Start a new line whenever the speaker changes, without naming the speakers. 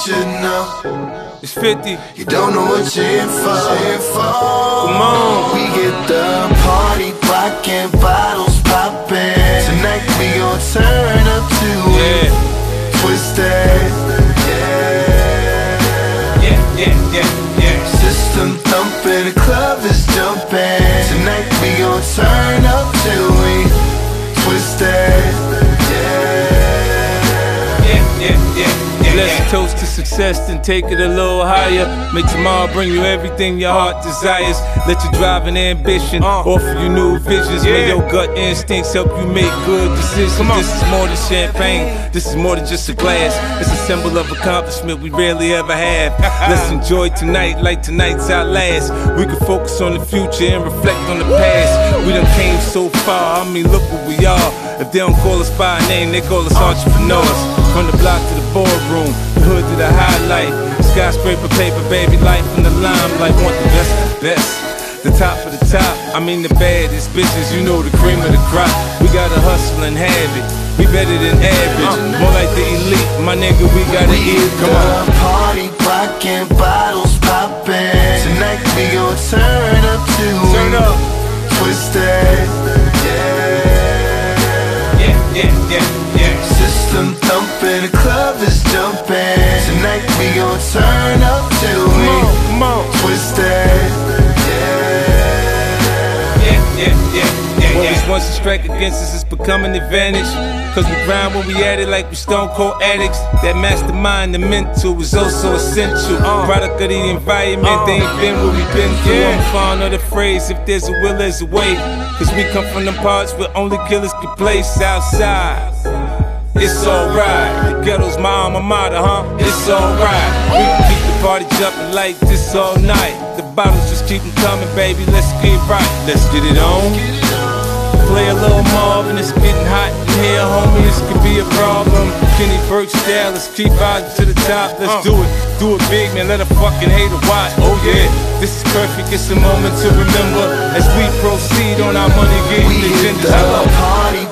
should know.
It's 50.
You don't know what you're in for.
Come on.
We get the party rockin', bottles poppin'. Tonight we gon' turn up to it. Twisted. System thumping, the club is jumping. Tonight we gon' turn up till we twisted.
Let's toast to success, then take it a little higher. Make tomorrow bring you everything your heart desires. Let you drive an ambition, offer you new visions. May your gut instincts help you make good decisions. This is more than champagne, this is more than just a glass. It's a symbol of accomplishment we rarely ever have. Let's enjoy tonight like tonight's our last. We can focus on the future and reflect on the past. We done came so far, I mean look what we are. If they don't call us by a name, they call us entrepreneurs. From the block to the boardroom, the hood to the highlight. Skyscraper paper, baby, life in the limelight. Want the best of the best, the top of the top. I mean the baddest bitches, you know the cream of the crop. We gotta hustle and have it, we better than average. More like the elite, my nigga, we gotta eat. Come on.
Party rockin', bottles poppin'. Tonight we gon' turn up to it. Twisted. System thumping, the club is jumping. Tonight we gon' turn up till we twisted.
What was once a strike against us is becoming an advantage. Cause we grind when we at it like we stone cold addicts. That mastermind, the mental, is also essential. Product of the environment, they ain't been what we been through. I'm fond of the phrase, if there's a will, there's a way. Cause we come from them parts where only killers can play. Southside, it's alright. The ghetto's my alma mater, huh? It's alright. We can keep the party jumping like this all night. The bottles just keep them coming, baby, let's get right. Let's get it on. Play a little Marvin, it's getting hot in here, homie, this could be a problem. Kenny Burke style, let's keep rising to the top, let's do it big, man, let a fucking hater watch. Oh yeah, this is perfect, it's a moment to remember as we proceed on our money getting agendas.
We hit the party